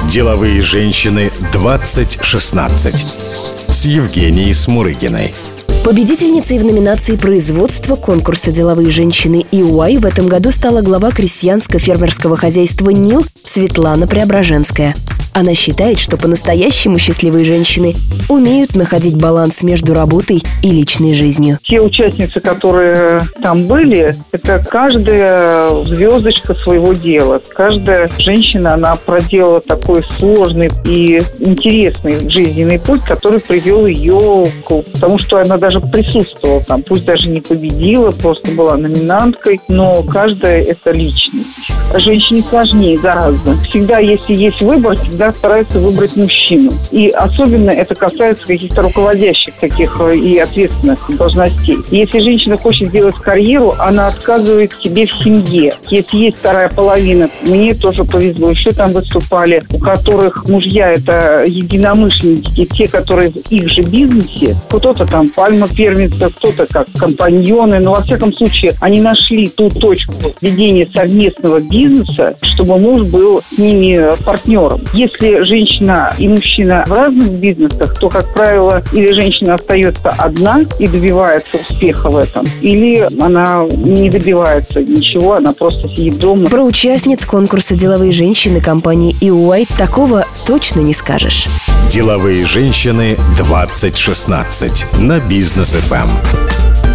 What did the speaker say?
Деловые женщины 2016 с Евгенией Смурыгиной. Победительницей в номинации «Производство» конкурса «Деловые женщины EY» в этом году стала глава крестьянско-фермерского хозяйства «НИЛ» Светлана Преображенская. Она считает, что по-настоящему счастливые женщины умеют находить баланс между работой и личной жизнью. Те участницы, которые там были, это каждая звездочка своего дела. Каждая женщина, она проделала такой сложный и интересный жизненный путь, который привел ее к тому, что она даже присутствовала там. Пусть даже не победила, просто была номинанткой, но каждая это личность. Женщине сложнее гораздо. Всегда, если есть выбор, всегда стараются выбрать мужчину. И особенно это касается каких-то руководящих таких и ответственных должностей. Если женщина хочет сделать карьеру, она отказывает себе в семье. Если есть вторая половина, мне тоже повезло, еще там выступали, у которых мужья это единомышленники, те, которые в их же бизнесе, кто-то там пальма первенства, кто-то как компаньоны, но во всяком случае они нашли ту точку ведения совместного бизнеса, чтобы муж был с ними партнером. Если женщина и мужчина в разных бизнесах, то, как правило, или женщина остается одна и добивается успеха в этом, или она не добивается ничего, она просто сидит дома. Про участниц конкурса «Деловые женщины» компании EY такого точно не скажешь. Деловые женщины 2016 на Бизнес FM.